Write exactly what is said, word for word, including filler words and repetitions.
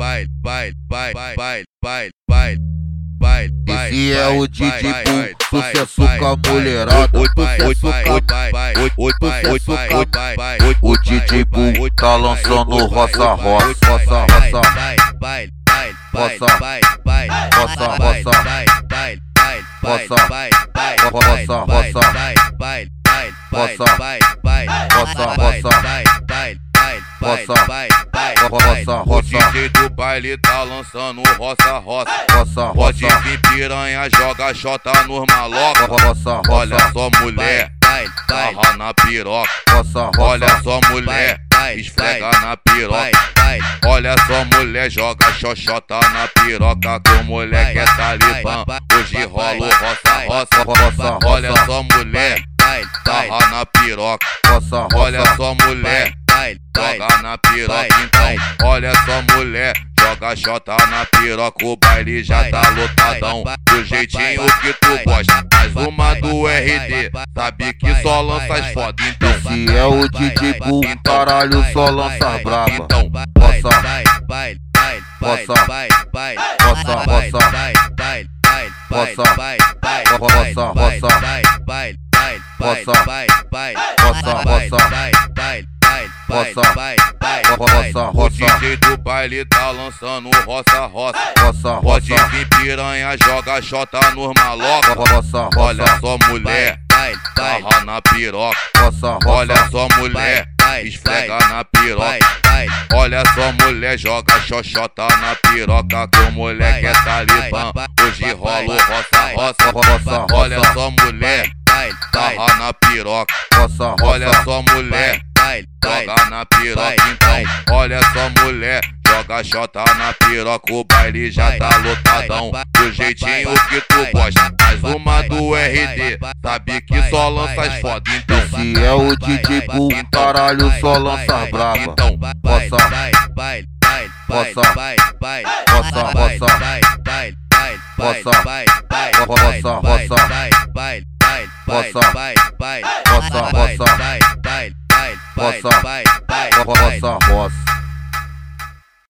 baile, baile, baile, baile, baile, baile, baile. Esse é o D J Bull, sucesso com a mulherada, sucesso com o D J Bull tá lançando roça, roça, roça, roça, roça, roça, roça, roça, roça, roça, roça, roça, roça. O D J do baile tá lançando roça, roça, roça, pode roça. vir piranha, joga xota nos maloca. Roça, Olha roça, só mulher, sarra na piroca. roça, Olha roça, só mulher, esfrega na piroca. Olha só mulher, joga xoxota na piroca. Com mulher que é talibã, hoje rola o roça, roça, roça. Olha só mulher, sarra na piroca. roça, Olha roça. só mulher, joga na piroca. Então, olha só mulher, joga xota na piroca. O baile já tá lotadão, do jeitinho que tu gosta. Mais uma do R D, sabe que só lança as foda. Então, Esse é o D J Bull, caralho, só lança braba. então, Roça, roça, roça, roça, roça, roça, roça, roça, roça, roça, roça, o D roça, J do baile tá lançando roça, roça. roça, Pode roça, vir piranha, joga xota nos maloca. roça, Olha roça, só mulher, sarra na piroca. roça, Olha roça, só mulher, esfrega na piroca. Olha só mulher, joga xoxota na piroca. Com mulher que é talibã, hoje rola o roça, roça, roça, Olha roça, só mulher, sarra na piroca. roça, Olha roça, só mulher, joga na piroca. Então, olha só mulher, joga xota na piroca. O baile já tá lotadão, do jeitinho que tu gosta. Mais uma do R D, sabe que só lança as foda. Então, Esse é o D J Bull, caralho, só lança braba. então, Roça, roça, roça, roça, roça, roça, roça, roça, roça, roça, roça, roça, roça.